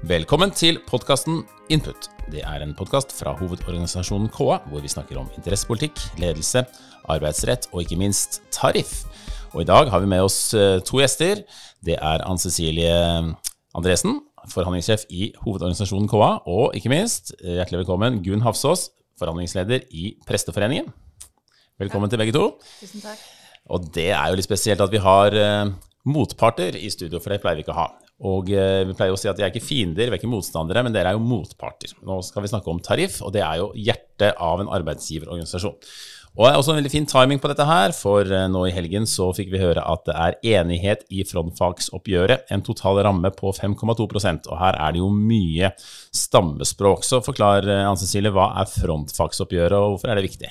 Velkommen til podcasten Input. Det en podcast fra hovedorganisasjonen KA, hvor vi snakker om interessepolitikk, ledelse, arbeidsrett og ikke minst tariff. Og i dag har vi med oss to gjester. Det Ann Cecilie Andresen, forhandlingssjef i hovedorganisasjonen KA, og ikke minst, hjertelig velkommen, Gunn Hafsås, forhandlingsleder i Presteforeningen. Velkommen til begge to. Tusen takk. Og det jo litt spesielt at vi har motparter i studio, for det pleier vi ikke å ha. Og vi pleier å si at de ikke fiender, vi ikke motstandere, men dere jo motparter. Nå skal vi snakke om tariff, og det jo hjertet av en arbeidsgiverorganisasjon. Og det også en veldig fin timing på dette her, for nå i helgen så fikk vi høre at det enighet i frontfagsoppgjøret, en total ramme på 5,2%, og her det jo mye stammespråk. Så forklar, Ann Cecilie, hva frontfagsoppgjøret, og hvorfor det viktig?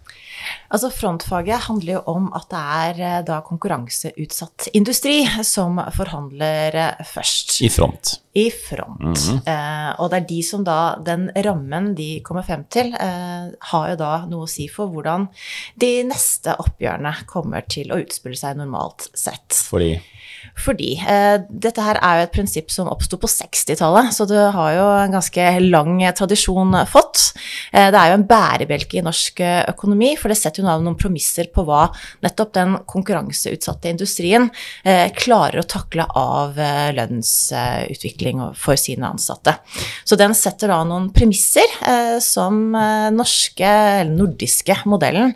Altså frontfaget handler jo om at det da konkurranseutsatt industri som forhandler først. I front. I front. Og det de som da, den rammen de kommer frem til, har jo da noe å si for hvordan de neste oppgjørene kommer til å utspille seg normalt sett. Fordi dette her jo et prinsipp som oppstod på 60-tallet, så det har jo en ganske lang tradisjon fått. Det jo en bærebjelke i norsk økonomi, for det setter jo noen promisser på hva nettopp den konkurranseutsatte industrien klarer å takle av lønnsutvikling for sine ansatte. Så den setter da noen premisser som eller nordiske modellen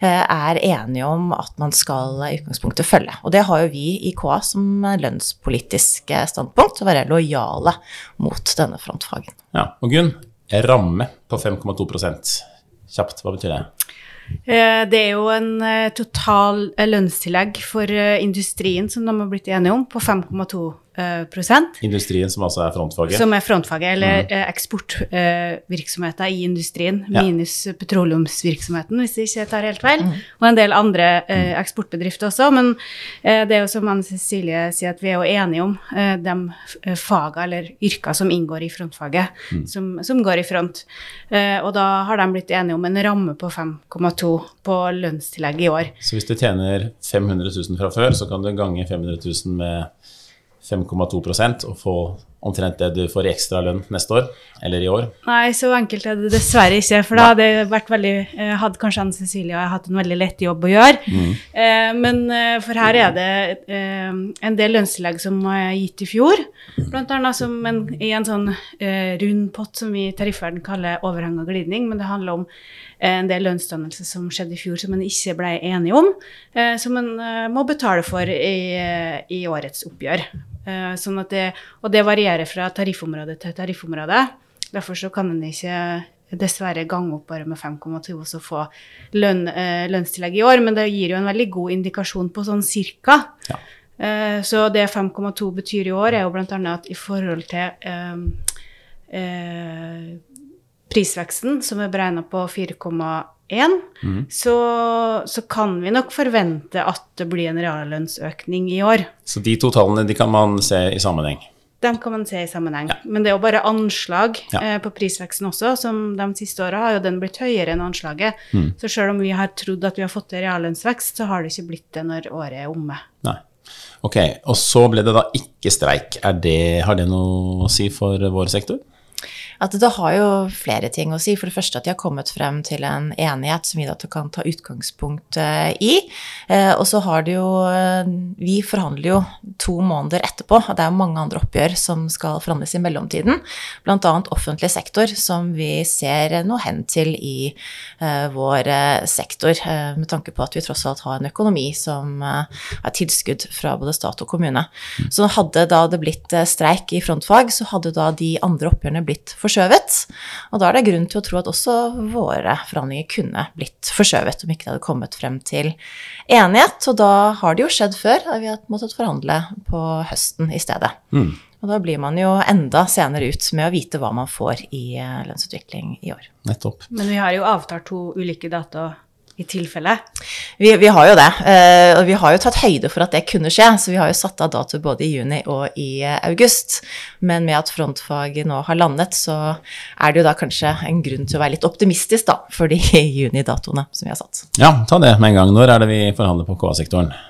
enige om at man skal i utgangspunktet følge. Og det har jo vi i KA som lønnspolitisk standpunkt, å være lojale mot denne frontfagen. Ja, og Gunn, ramme på 5,2%. Kjapt, hva betyr det? Det jo en total lønnstillegg for industrien som de har blitt enige om på 5,2%. Industrien som altså frontfaget? Som frontfaget, eller eksportvirksomheter i industrien, minus petroleumsvirksomheten, hvis jeg ikke tar helt feil, og en del andre eksportbedrifter også, men det jo som Ann Cecilie sier, at vi jo enige om de fager eller yrker som inngår i frontfaget, som går i front. Og da har de blitt enige om en ramme på 5,2 på lønnstillegg i år. Så hvis du tjener 500 000 fra før, så kan du gange 500 000 med 5,2% og få omtrent det du får i ekstra lønn neste år, eller i år? Nei, så enkelt det dessverre ikke, for da hadde det vært hadde kanskje Ann Cecilie og jeg hatt en veldig lett jobb å gjøre. Men for her det en del lønnstillegg som gitt i fjor, blant annet som i en sånn rund pott som vi i tariffverden kaller overheng og glidning, men det handler om en del lønnsdannelse som skjedde i fjor som man ikke ble enig om, som man må betale for i årets oppgjør. Sånn at og det varierer fra tariffområde til tariffområde. Derfor så kan man ikke dessverre gange opp bare med 5,2 og så få lønnstillegg i år, men det gir jo en veldig god indikasjon på sånn cirka. Ja. Så det 5,2 betyr i år jo blant annet at i forhold til prisveksten, som beregnet på 4,1, så kan vi nok forvente at det blir en reallønnsøkning i år. Så de to tallene, de kan man se i sammenheng? De kan man se i sammenheng. Ja. Men det jo bare anslag på prisveksten også, som de siste årene har jo den blitt høyere enn anslaget. Så selv om vi har trodd at vi har fått en reallønnsvekst, så har det ikke blitt det når året omme. Nei. Ok, og så ble det da ikke streik. Har det noe å si for vår sektor? At det har jo flere ting å si. For det første at de har kommet frem til en enighet som vi da kan ta utgangspunkt i. Og så har det jo, vi forhandler jo 2 måneder etterpå, og det jo mange andre oppgjør som skal forhandles i mellomtiden. Blant annet offentlig sektor, som vi ser noe hen til i vår sektor, med tanke på at vi tross alt har en økonomi som tilskudd fra både stat og kommune. Så hadde da det blitt streik i frontfag, så hadde da de andre oppgjørene blitt forskjøvet, og da det grunn til å tro at også våre forhandlinger kunne blitt forskjøvet om ikke det hadde kommet frem til enighet, og da har det jo skjedd før at vi har måttet forhandle på høsten i stedet. Og da blir man jo enda senere ut med å vite hva man får i lønnsutvikling i år. Nettopp. Men vi har jo avtalt 2 ulike data i tilfelle. Vi har jo det, og vi har jo tatt høyde for at det kunne skje, så vi har jo satt av dato både i juni og i august, men med at frontfaget nå har landet, så det jo da kanskje en grunn til å være litt optimistisk da, for de juni-datoene som vi har satt. Ja, ta det med en gang. Når det vi forhandler på KA-sektoren?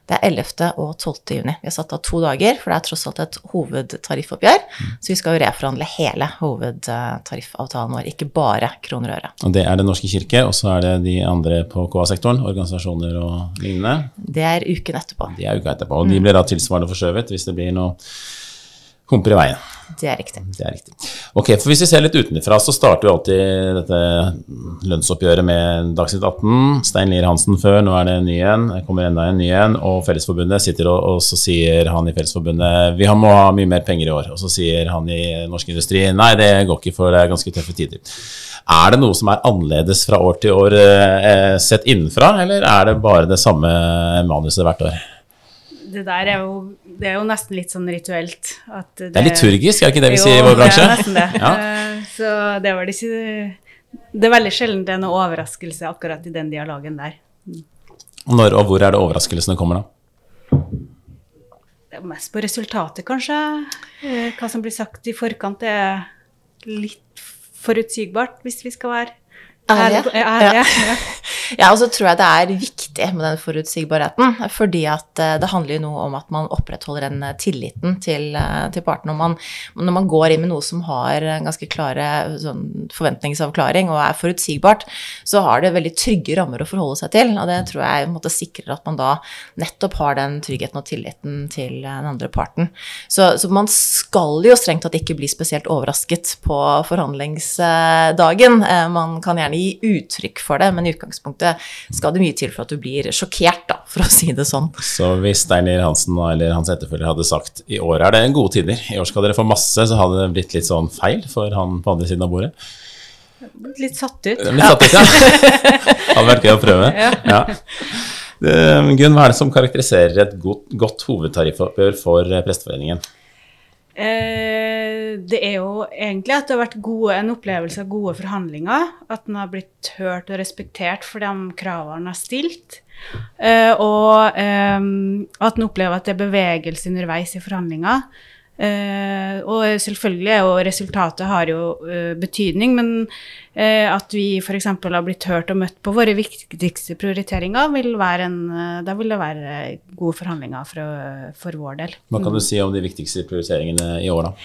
Det 11. og 12. juni. Vi har satt av 2 dager, for det tross alt et hovedtariffoppgjør, så vi skal jo reforhandle hele hovedtariffavtalen vår, ikke bare kroner og øre. Og det Den norske kirke, og så det de andre på KA-sektoren, organisasjoner og lignende. Det uken etterpå. Det uka etterpå, og de blir da tilsvarende forskjøvet hvis det blir noe humper I veien. Det riktig. Det riktig. Ok, for hvis vi ser litt utenfra, så starter jo alltid dette lønnsoppgjøret med Dagsnytt 18. Stein Lier Hansen før, nå det en ny en, det kommer enda en ny en, og Fellesforbundet sitter og så sier han I Fellesforbundet, vi må ha mye mer penger I år, og så sier han I Norsk Industri, nei, det går ikke for det ganske tøffe tider. Det noe som annerledes fra år til år sett innenfra, eller det bare det samme manuset hvert år? Det der det jo nesten litt sånn rituelt. At det liturgisk, det ikke det vi sier I vår bransje? Jo, det nesten det. Ja. Så det var det ikke... Det veldig sjelden det noe overraskelse akkurat I den dialogen der. Når og hvor det overraskelsene kommer da? Det mest på resultatet, kanskje. Hva som blir sagt I forkant litt forutsigbart, hvis vi skal være ærlige. Ja, og så tror jeg det viktig med den forutsigbarheten, fordi at det handler jo noe om at man opprettholder den tilliten til partene. Når man går inn med noe som har ganske klare forventningsavklaring og forutsigbart, så har det veldig trygge rammer å forholde seg til, og det tror jeg sikrer at man da nettopp har den tryggheten og tilliten til den andre parten. Så man skal jo strengt tatt ikke bli spesielt overrasket på forhandlingsdagen. Man kan gjerne gi uttrykk for det, men I utgangspunktet skal det mye til for at du blir sjokkert da, for å si det sånn. Så hvis Stein Lier Hansen eller hans etterfølger hadde sagt I år det en gode tider, I år skal dere få masse, så hadde det blitt litt sånn feil for han på andre siden av bordet? Litt satt ut. Litt satt ut, ja. Hadde vært gøy å prøve. Ja. Gunn, hva det som karakteriserer et godt hovedtariffoppgjør for Presteforeningen? Det jo egentlig at det har vært en opplevelse av gode forhandlinger, at den har blitt hørt og respektert for de kravene den har stilt, og at den opplever at det bevegelse underveis I forhandlinger. Og selvfølgelig og resultatet har jo betydning, men at vi for eksempel har blitt hørt og møtt på våre viktigste prioriteringer da vil det være gode forhandlinger for vår del. Hva kan du si om de viktigste prioriteringene I år da?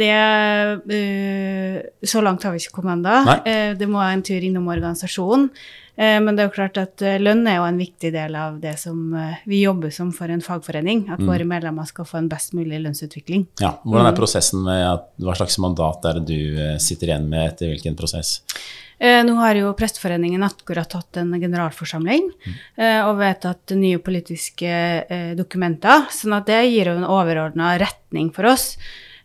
Så langt har vi ikke kommet enda. Det må en tur innom organisasjonen. Men det jo klart at lønn jo en viktig del av det som vi jobber som for en fagforening, at våre medlemmer skal få en best mulig lønnsutvikling. Ja, hvordan prosessen med hva slags mandat det du sitter igjen med etter hvilken prosess? Nå har jo Presteforeningen akkurat hatt en generalforsamling og vedtatt nye politiske dokumenter, sånn at det gir jo en overordnet retning for oss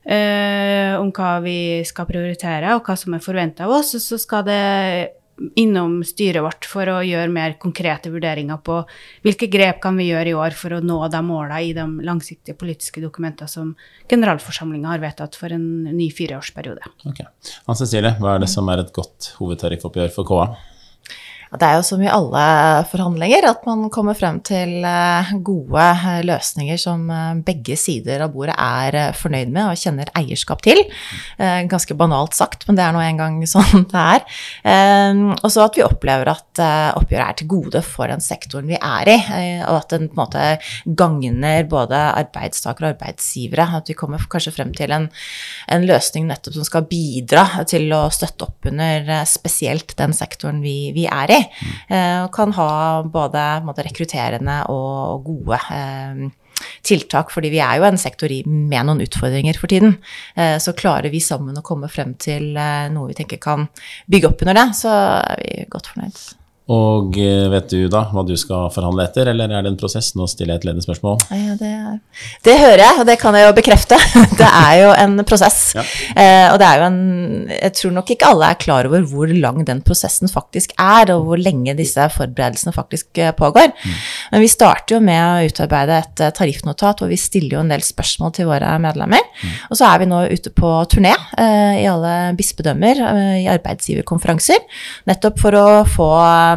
om hva vi skal prioritere og hva som forventet av oss, og så skal det innom styret vårt for å gjøre mer konkrete vurderinger på hvilke grep kan vi gjøre I år for å nå de målene I de langsiktige politiske dokumenter som generalforsamlingen har vedtatt for en ny 4-årsperiode. Ok. Ann-Cecilie, hva det som et godt hovedtariffoppgjør for KA? Det jo som I alle forhandlinger at man kommer frem til gode løsninger som begge sider av bordet fornøyd med og kjenner eierskap til. Ganske banalt sagt, men det nå en gang sånn det Og så at vi opplever at oppgjøret til gode for den sektoren vi I, og at den på en måte gagner både arbeidstaker og arbeidsgivere. At vi kommer kanskje frem til en løsning nettopp som skal bidra til å støtte opp under spesielt den sektoren vi I. Og kan ha både rekrutterende og gode tiltak, fordi vi jo en sektor med noen utfordringer for tiden. Så klarer vi sammen å komme frem til noe vi tenker kan bygge opp under det, så vi godt fornøyd. Og vet du da hva du skal forhandle etter, eller det en prosess? Nå stiller jeg et ledende spørsmål. Ja, det hører jeg, og det kan jeg jo bekrefte. Det jo en prosess. Ja. Og det jo jeg tror nok ikke alle klar over hvor lang den prosessen faktisk og hvor lenge disse forberedelsene faktisk pågår. Men vi starter jo med å utarbeide et tariffnotat, hvor vi stiller jo en del spørsmål til våre medlemmer. Og så vi nå ute på turné I alle bispedømmer, I arbeidsgiverkonferanser, nettopp for å få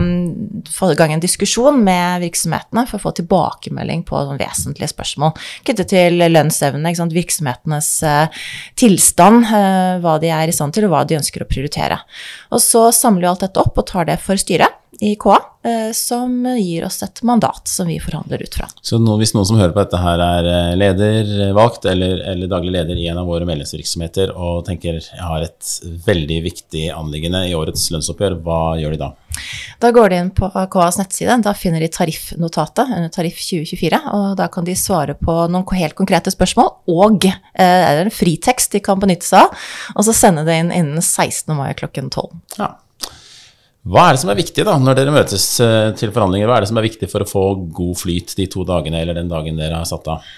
i gang en diskusjon med virksomhetene for å få tilbakemelding på vesentlige spørsmål knyttet til lønnsevne, virksomhetenes tilstand, hva de I stand til og hva de ønsker å prioritere. Og så samler vi alt dette opp og tar det for styret. i KA, som gir oss et mandat som vi forhandler ut fra. Så hvis noen som hører på dette her leder, valgt eller daglig leder i en av våre medlemsvirksomheter og tenker jeg har et veldig viktig anliggende i årets lønnsoppgjør, hva gjør de da? Da går de inn på KAs nettside, da finner de tariffnotatet under tariff 2024, og da kan de svare på noen helt konkrete spørsmål, og er det en fritekst de kan benytte seg av, og så sende det inn innen 16. mai klokken 12. Ja. Hva det som viktig da, når dere møtes til forhandlinger? Hva det som viktig for å få god flyt de 2 dagene eller den dagen dere har satt av?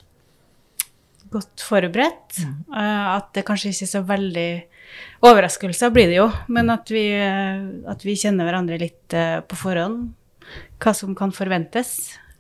Godt forberedt. At det kanskje ikke er så veldig overraskelser blir det jo, men at vi kjenner hverandre litt på forhånd, hva som kan forventes.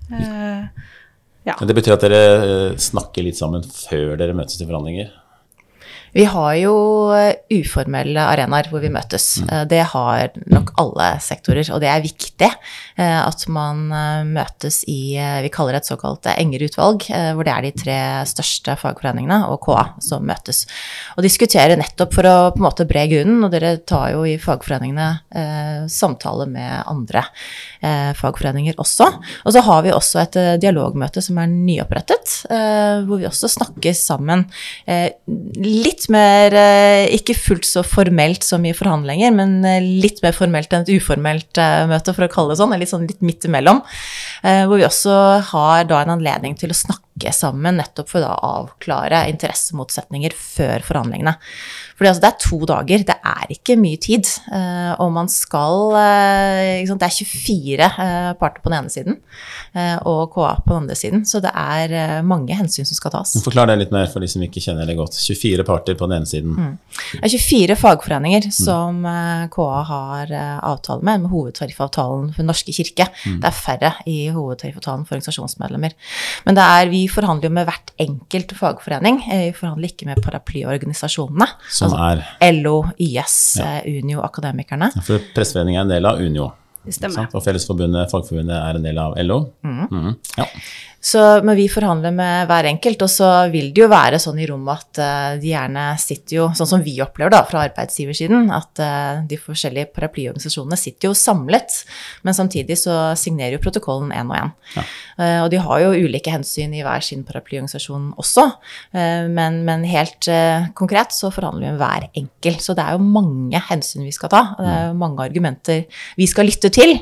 Ja. Det betyr at dere snakker litt sammen før dere møtes til forhandlinger? Vi har jo uformelle arenaer hvor vi møtes. Det har nok alle sektorer, og det er viktig at man møtes i, vi kaller det et såkalt engerutvalg, hvor det de 3 største fagforeningene og KA som møtes. Og diskuterer nettopp for å på en måte bre grunnen, og dere tar jo i fagforeningene samtale med andre fagforeninger også. Og så har vi også et dialogmøte som nyopprettet, hvor vi også snakker sammen litt mer, ikke fullt så formelt som i forhandlinger, men litt mer formelt enn et uformelt møte, for å kalle det sånn, litt midt imellom, hvor vi også har da en anledning til å snakke sammen, nettopp for å avklare interessemotsetninger før forhandlingene. Fordi altså, det 2 dager, det ikke mye tid, og man skal, det 24 parter på den ene siden, og KA på den andre siden, så det mange hensyn som skal tas. Forklar det litt mer for de som ikke kjenner det godt. 24 parter på den ene siden. Det 24 fagforeninger som KA har avtale med hovedtariffavtalen for Norske Kirke. Det færre i hovedtariffavtalen for organisasjonsmedlemmer. Men vi forhandler jo med hvert enkelt fagforening, vi forhandler ikke med paraplyorganisasjonene. Som LO, YS, Unio, Akademikerne. For Presseforeningen en del av Unio. Det stemmer. Og Fellesforbundet, Fagforbundet en del av LO. Ja. Så, men vi forhandler med hver enkelt, og så vil det jo være sånn i rommet at de gjerne sitter jo, sånn som vi opplever da, fra arbeidsgiversiden, at de forskjellige paraplyorganisasjonene sitter jo samlet, men samtidig så signerer jo protokollen en og en. Ja. Og de har jo ulike hensyn i hver sin paraplyorganisasjon også, men helt konkret så forhandler vi med hver enkelt, så det jo mange hensyn vi skal ta, det jo mange argumenter vi skal lytte til,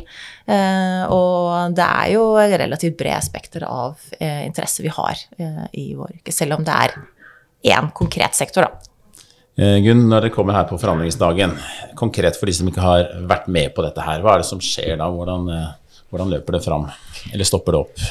og det jo relativt bred spekter av interesse vi har i vår yrke, selv om det en konkret sektor da. Gunn, når dere kommer her på forhandlingsdagen, konkret for de som ikke har vært med på dette her, hva det som skjer da? Hvordan løper det fram? Eller stopper det opp?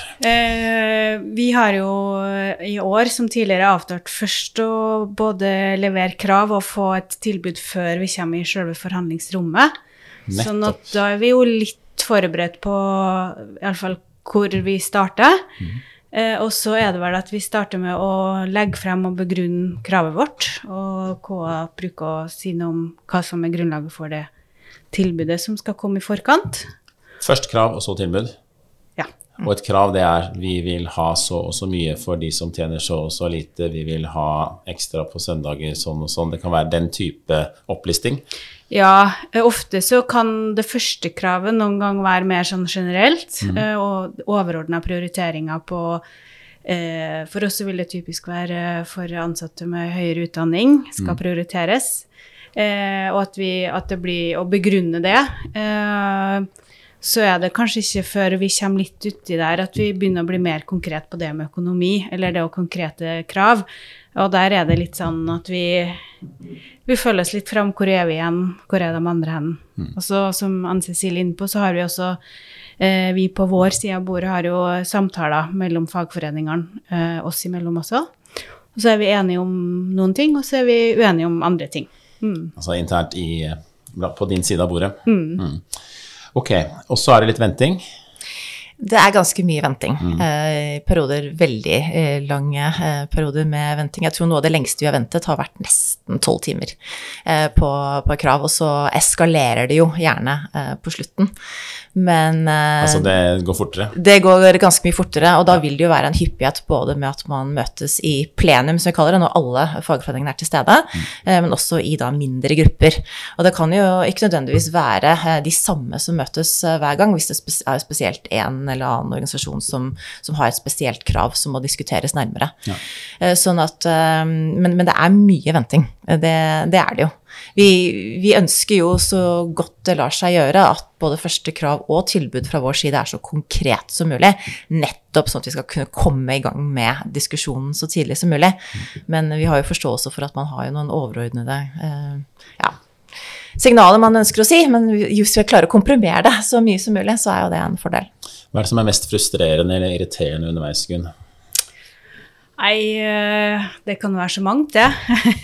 Vi har jo i år, som tidligere avtalt, først å både levere krav og få et tilbud før vi kommer i selve forhandlingsrommet. Nettopp. Sånn at da vi jo litt forberedt på i alle fall hvor vi starter. Og så det vel at vi starter med å legge frem og begrunne kravet vårt, og KA bruker å si noe om hva som grunnlaget for det tilbudet som skal komme i forkant. Først krav, og så tilbud? Ja. Og et krav vi vil ha så og så mye for de som tjener så og så lite, vi vil ha ekstra på søndager, sånn og sånn. Det kan være den type opplisting? Ja, ofte så kan det første kravet noen gang være mer sånn generelt, og overordnet prioriteringer på, for oss så vil det typisk være for ansatte med høyere utdanning skal prioriteres, og at det blir å begrunne det, så det kanskje ikke før vi kommer litt uti der at vi begynner å bli mer konkret på det med økonomi, eller det og konkrete krav, og der det litt sånn at vi følger oss litt frem, hvor vi igjen, hvor de andre hen. Og så, som Anne-Cecilie inne på, så har vi også, vi på vår side av bordet har jo samtaler mellom fagforeningene, oss imellom også. Og så vi enige om noen ting, og så vi uenige om andre ting. Altså internt på din side av bordet? Ok, og så det litt venting? Det ganske mye venting. Perioder, veldig lange perioder med venting. Jeg tror noe av det lengste vi har ventet har vært nesten 12 timer på krav, og så eskalerer det jo gjerne på slutten. Men altså det går fortere? Det går ganske mye fortere, og da vil det jo være en hyppighet både med at man møtes i plenum, som vi kaller det, når alle fagforeningene til stede, men også i da mindre grupper. Og det kan jo ikke nødvendigvis være de samme som møtes hver gang, hvis det spesielt en eller annen organisasjon som har et spesielt krav som må diskuteres nærmere. Ja. Sånn at, men det mye venting, det det jo. Vi ønsker jo så godt det lar seg gjøre at både første krav og tilbud fra vår side så konkret som mulig, nettopp sånn at vi skal kunne komme i gang med diskusjonen så tidlig som mulig. Men vi har jo forståelse for at man har jo noen overordnede signaler man ønsker å si, men hvis vi klarer å komprimere det så mye som mulig, så jo det en fordel. Hva det som mest frustrerende eller irriterende underveis, Gunn? Nei, det kan være så mangt, det.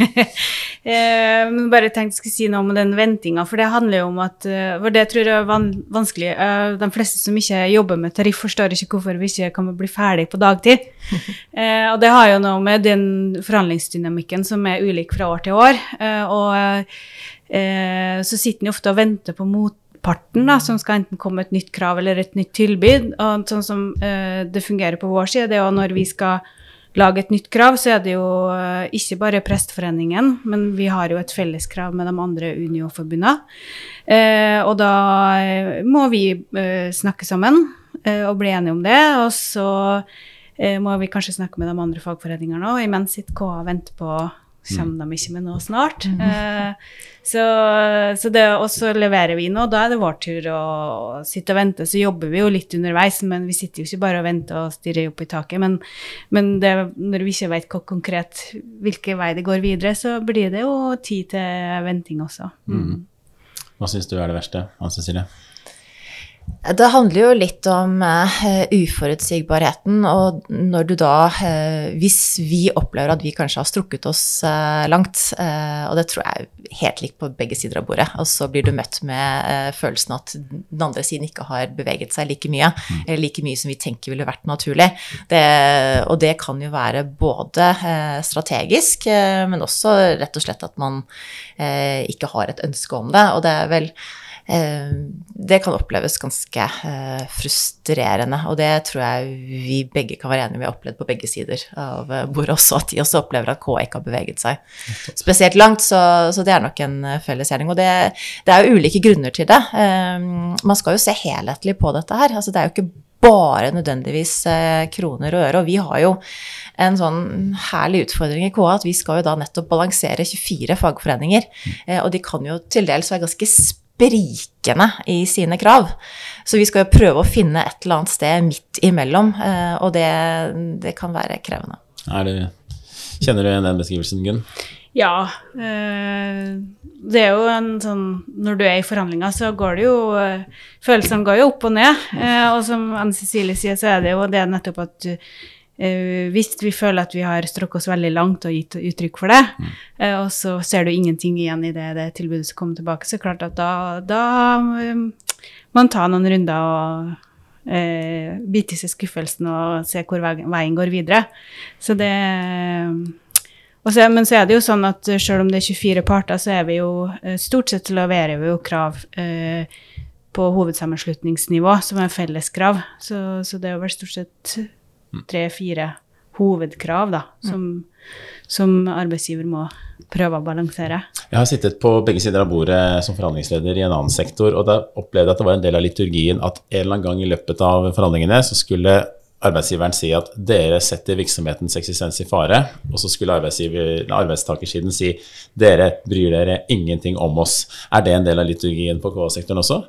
Men bare tenkte jeg skulle si noe om den ventingen, for det handler jo om at, for det tror jeg vanskelig, de fleste som ikke jobber med tariff forstår ikke hvorfor vi ikke kan bli ferdig på dagtid. Og det har jo noe med den forhandlingsdynamikken som ulik fra år til år, og så sitter de ofte og venter på motparten da, som skal enten komme et nytt krav eller et nytt tilbud, og sånn som det fungerer på vår side, det jo når vi skal lage et nytt krav, så det jo ikke bare Presteforeningen, men vi har jo et felleskrav med de andre Unio-forbundene. Og da må vi snakke sammen og bli enige om det, og så må vi kanskje snakke med de andre fagforeningene også, imens sitter KA og venter på kommer de ikke med noe snart. Så det, og så leverer vi nå, da det vår tur å sitte og vente, så jobber vi jo litt underveis, men vi sitter jo ikke bare og venter og stirrer opp i taket, men det, når vi ikke vet konkret hvilken vei det går videre, så blir det jo tid til venting også. Hva synes du det verste, Anne-Cecilie? Det handler jo litt om uforutsigbarheten, og når du da, hvis vi opplever at vi kanskje har strukket oss langt, og det tror jeg helt likt på begge sider av bordet, og så blir du møtt med følelsen at den andre siden ikke har beveget seg like mye, eller like mye som vi tenker ville vært naturlig. Og det kan jo være både strategisk, men også rett og slett at man ikke har et ønske om det, og det vel det kan oppleves ganske frustrerende, og det tror jeg vi begge kan være enige med å oppleve på begge sider av bordet også, at de også opplever at KA ikke har beveget seg spesielt langt, så det nok en fellesgjerning, og det jo ulike grunner til det. Man skal jo se helhetlig på dette her, altså det jo ikke bare nødvendigvis kroner og øre, og vi har jo en sånn herlig utfordring i KA, at vi skal jo da nettopp balansere 24 fagforeninger, og de kan jo til dels være ganske sprikende i sine krav. Så vi skal jo prøve å finne et eller annet sted midt imellom, og det kan være krevende. Kjenner du igjen den beskrivelsen, Gunn? Ja, det jo en sånn, når du i forhandlinger, så går det jo, følelsene går jo opp og ned, og som Anne-Cecilie sier, så det jo det nettopp at hvis vi føler at vi har strukket oss veldig langt og gitt uttrykk for det, og så ser du ingenting igjen i det tilbudet som kommer tilbake, så klart at da man tar noen runder og bite i seg skuffelsen og se hvor veien går videre. Så det... Men så det jo sånn at selv om det 24 parter, så vi jo stort sett leverer vi jo krav på hovedsammenslutningsnivå, som felleskrav. Så det jo vel stort sett 3-4 hovedkrav da, som arbeidsgiver må prøve å balansere. Jeg har sittet på begge sider av bordet som forhandlingsleder i en annen sektor, og da opplevde jeg at det var en del av liturgien at en eller annen gang i løpet av forhandlingene så skulle arbeidsgiveren si at dere setter virksomhetens eksistens i fare, og så skulle arbeidstakersiden si dere bryr dere ingenting om oss. Det en del av liturgien på KA-sektoren også?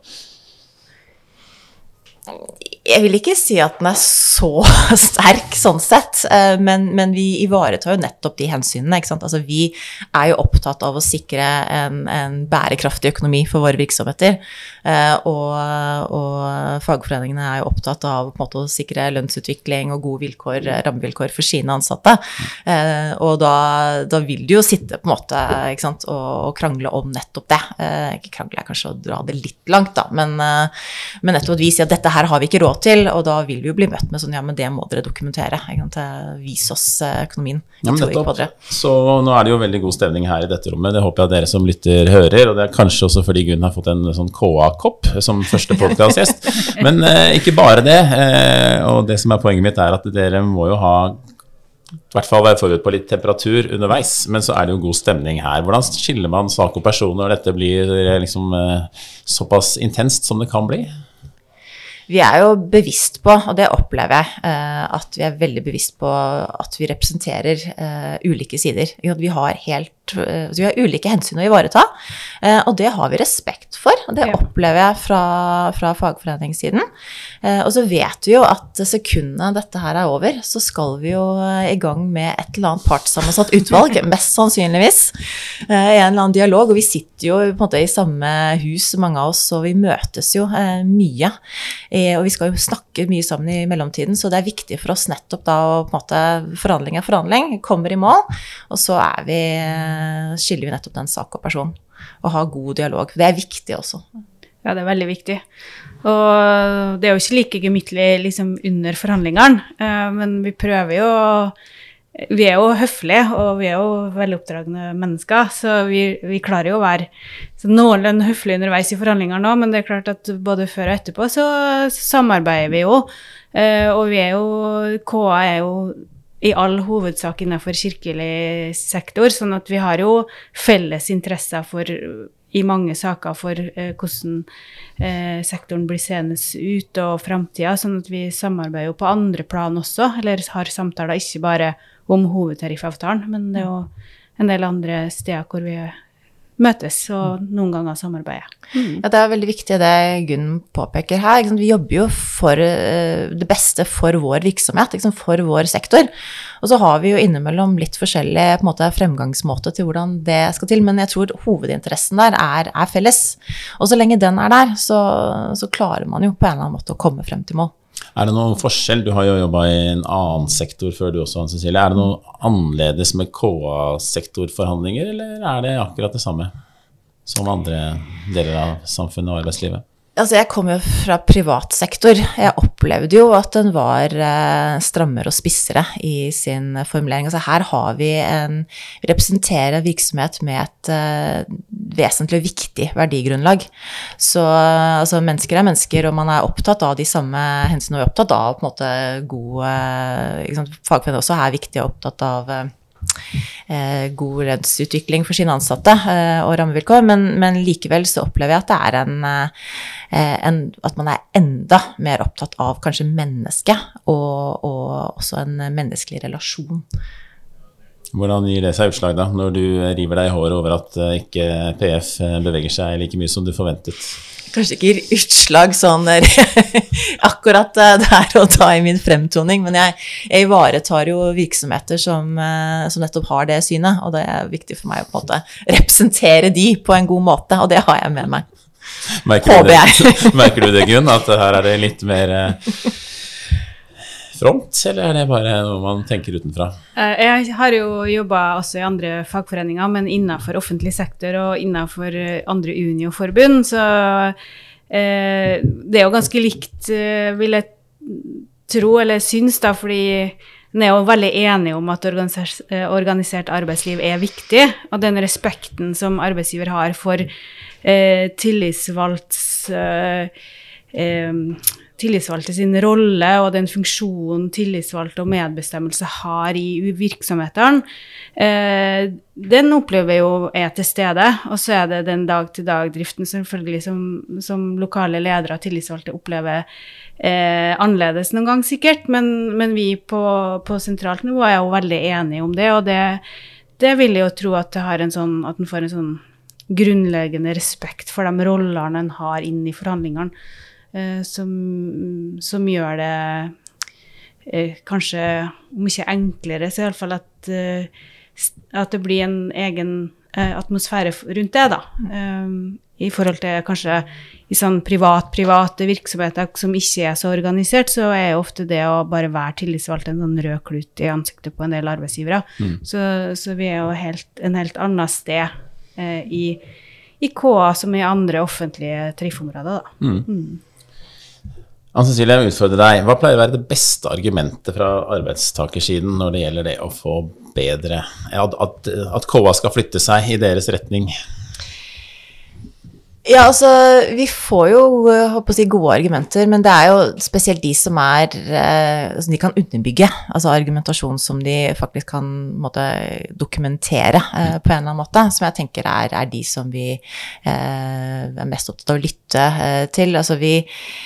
Jeg vil ikke si at den så sterk sånn sett, men vi ivaretar jo nettopp de hensynene, ikke sant? Altså vi jo opptatt av å sikre en bærekraftig økonomi for våre virksomheter, og fagforeningene jo opptatt av på en måte å sikre lønnsutvikling og gode vilkår, rammevilkår for sine ansatte, og da vil de jo sitte på en måte, ikke sant, og krangle om nettopp det. Ikke krangle kanskje å dra det litt langt da, men nettopp at vi sier at dette det her har vi ikke råd til, og da vil vi jo bli møtt med sånn, ja, men det må dere dokumentere, vis oss økonomien. Ja, men nettopp, så nå er det jo veldig god stemning her i dette rommet, det håper jeg at dere som lytter hører, og det er kanskje også fordi Gunn har fått en sånn KA-kopp som første podcastgjest, men ikke bare det, og det som er poenget mitt er at dere må jo ha i hvert fall være forberedt på litt temperatur underveis, men så er det jo god stemning her. Hvordan skiller man sak og person når dette blir liksom såpass intenst som det kan bli? Vi er jo bevisst på, og det opplever jeg, at vi er veldig bevisst på at vi representerer ulike sider. Vi har ulike hensyn å ivareta, og det har vi respekt for, og det opplever jeg fra fagforeningssiden. Og så vet vi jo at sekundene dette her er over, så skal vi jo i gang med et eller annet partssammensatt utvalg, mest sannsynligvis, i en eller annen dialog, og vi sitter jo på en måte i samme hus, mange av oss, og vi møtes jo mye, og vi skal jo snakke mye sammen i mellomtiden, så det er viktig for oss nettopp da å på en måte forhandling, kommer i mål, og så skiller vi nettopp den sak og person, og har god dialog. Det er viktig også. Ja, det er veldig viktig. Og det er jo ikke like gemyttlig liksom under forhandlingene, men vi prøver jo, vi er jo høflige, og vi er jo veloppdragne mennesker, så vi klarer jo å være noenlunde høflige underveis i forhandlingene nå, men det er klart at både før og etterpå så samarbeider vi jo, og vi er jo, KA er jo i all hovedsak innenfor kirkelig sektor, sånn at vi har jo felles interesser i mange saker for hvordan sektoren blir seende ut og fremtiden, sånn at vi samarbeider jo på andre plan også, eller har samtaler ikke bare om hovedtariffavtalen, men det er jo en del andre steder hvor vi møtes og noen ganger samarbeider. Ja, det er veldig viktig det Gunn påpeker her. Vi jobber jo for det beste for vår virksomhet, for vår sektor. Og så har vi jo innimellom litt forskjellig på en måte, fremgangsmåte til hvordan det skal til, men jeg tror hovedinteressen der er felles. Og så lenge den er der, så klarer man jo på en eller annen måte å komme frem til mål. Er det noen forskjell? Du har jo jobbet i en annen sektor før du også, Cecilie. Er det noe annerledes med KA-sektorforhandlinger, eller er det akkurat det samme som andre deler av samfunnet og arbeidslivet? Altså, jeg kom jo fra privat sektor. Jeg opplevde jo at den var strammere og spissere i sin formulering. Altså, her har vi vi representerer en virksomhet med et vesentlig viktig verdigrunnlag. Så altså, mennesker er mennesker, og man er opptatt av de samme hensynene, og er opptatt av på en måte god fagforening også er viktig og opptatt av god lønnsutvikling for sine ansatte og rammevilkår, men likevel så opplever jeg at det at man er enda mer opptatt av kanskje mennesket og også en menneskelig relasjon. Hvordan gir det seg utslag da, når du river deg i håret over at ikke PF beveger seg like mye som du forventet? Kanskje ikke gir utslag sånn akkurat der og da i min fremtoning, men jeg ivaretar jo virksomheter som nettopp har det synet, og det er viktig for meg å på en måte representere de på en god måte, og det har jeg med meg. Merker du det, Gunn, at her er det litt mer front, eller er det bare noe man tenker utenfra? Jeg har jo jobbet også i andre fagforeninger, men innenfor offentlig sektor og innenfor andre Unio-forbund, så det er jo ganske likt, vil jeg tro, eller synes da, fordi vi er jo veldig enige om at organisert arbeidsliv er viktig, og den respekten som arbeidsgiver har for tillitsvalgte sin rolle og den funksjonen tillitsvalgte og medbestemmelse har i virksomhetene, den opplever jo til stede, og så er det den dag-til-dag-driften selvfølgelig som lokale ledere og tillitsvalgte opplever annerledes noen gang sikkert, men vi på sentralt nivå er jo veldig enige om det, og det vil jeg jo tro at det har at den får en sånn grunnleggende respekt for de rollene en har inn i forhandlingene, som gjør det kanskje, om ikke enklere, så i alle fall at det blir en egen atmosfære rundt det da, i forhold til kanskje i sånn private virksomheter som ikke er så organisert, så er ofte det å bare være tillitsvalgt en sånn rød klut i ansiktet på en del arbeidsgivere. Så vi er jo en helt annet sted i KA som i andre offentlige tariffområder da. Anne-Cecilie, jeg utfordrer deg. Hva pleier å være det beste argumentet fra arbeidstakersiden når det gjelder det å få bedre, at KA skal flytte seg i deres retning? Ja, altså, vi får jo, håper å si, gode argumenter, men det jo spesielt de som altså, de kan underbygge, altså argumentasjon som de faktisk kan dokumentere på en eller annen måte, som jeg tenker de som vi mest opptatt av å lytte til. Altså, vi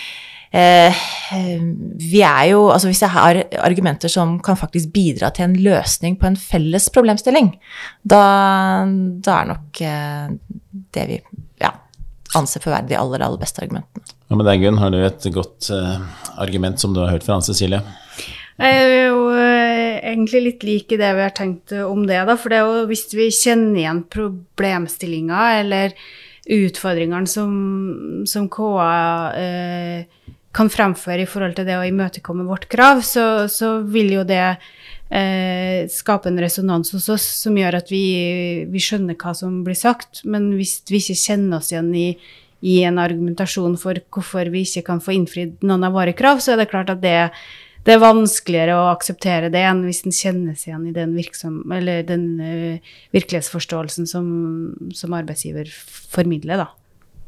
jo, altså hvis jeg har argumenter som kan faktisk bidra til en løsning på en felles problemstilling, da nok det vi anser for å være de aller beste argumentene. Ja, men Gunn, har du et godt argument som du har hørt fra Anne-Cecilie? Jeg jo egentlig litt like det vi har tenkt om det da, for det jo hvis vi kjenner igjen problemstillinger eller utfordringene som KA kan fremføre i forhold til det å imøtekomme vårt krav, så vil jo det skape en resonans hos oss som gjør at vi skjønner hva som blir sagt, men hvis vi ikke kjenner oss igjen i en argumentasjon for hvorfor vi ikke kan få innfridd noen av våre krav, så det klart at det vanskeligere å akseptere det enn hvis den kjennes igjen i den virkelighetsforståelsen som arbeidsgiver formidler da.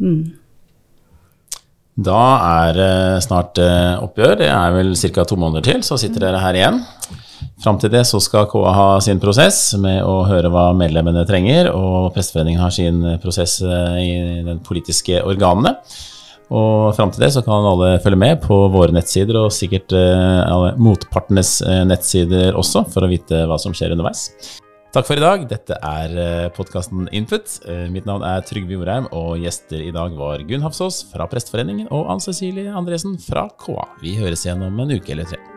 Da det snart oppgjør, det vel cirka 2 måneder til, så sitter dere her igjen. Frem til det så skal KA ha sin prosess med å høre hva medlemmene trenger, og Presteforeningen har sin prosess i den politiske organene. Og frem til det så kan alle følge med på våre nettsider, og sikkert alle motpartenes nettsider også, for å vite hva som skjer underveis. Takk for i dag. Dette podcasten Input. Mitt navn Trygve Jorheim, og gjester i dag var Gunn Hafsås fra Presteforeningen og Anne-Cecilie Andresen fra KA. Vi høres igjen om en uke eller 3.